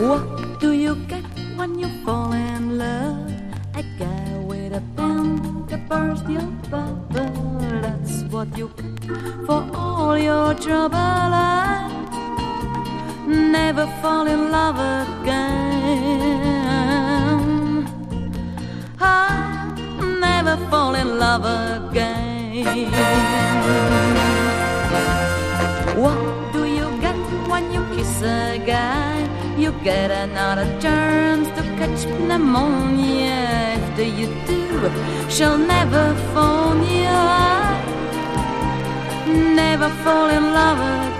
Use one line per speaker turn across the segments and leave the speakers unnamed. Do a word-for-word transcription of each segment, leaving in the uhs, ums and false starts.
What do you get when you fall in love? A guy with a pen to burst your bubble. That's what you get for all your trouble. I never fall in love again. I never fall in love again. What do you get when you kiss a guy? You get another chance to catch pneumonia. After you do, she'll never phone you. I never fall in love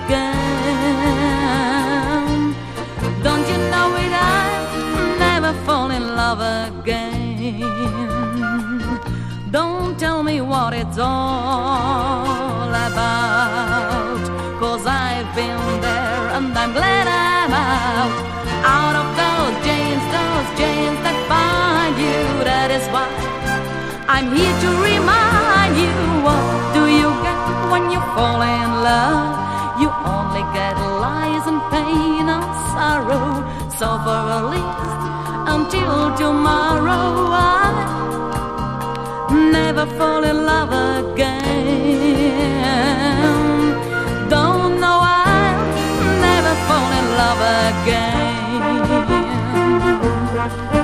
again. Don't you know it? I never fall in love again. Don't tell me what it's all about, 'cause I've been there and I'm glad I'm out. Out of those chains, those chains that bind you. That is why I'm here to remind you. What do you get when you fall in love? You only get lies and pain and sorrow. So for at least until tomorrow, I never fall in love again. Don't know I'll never fall in love again.